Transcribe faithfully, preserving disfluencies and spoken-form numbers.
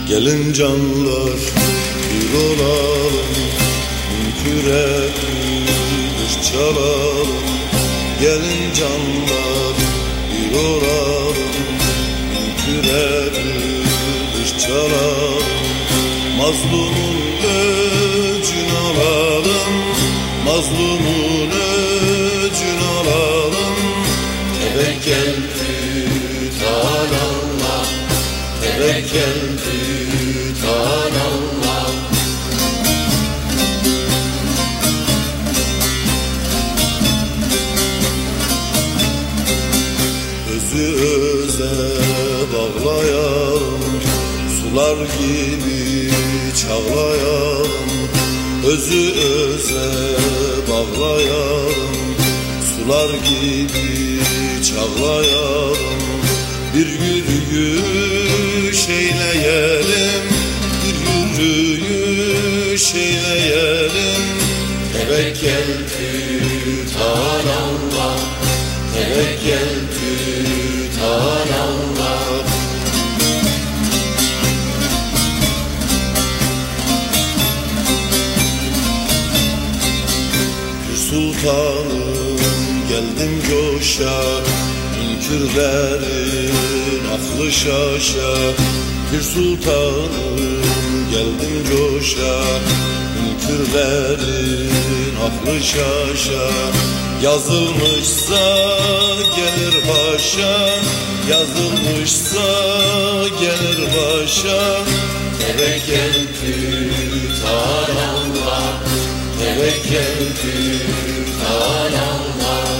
Gelin canlar bir olalım, kürekli çalalım. Gelin canlar bir olalım, kürekli çalalım. Mazlumun öcünü alalım, mazlumun öcünü alalım. Tevekkül tutan Allah, tevekkül tutan Allah. Özü öze bağlayalım, sular gibi çağlayalım. Özü öze bağlayalım, sular gibi çağlayalım. Bir yürüyüş eyleyelim, bir yürüyüş eyleyelim. Tevekkül tutan Allah, tevekkül tutan Allah. Sultanım geldim coşa, münkürlerin aklı şaşa. Bir sultanım geldim coşa, münkürlerin aklı şaşa. Yazılmışsa gelir başa, yazılmışsa gelir başa. Tevekkül tutan Allah, tevekkül tutan Allah.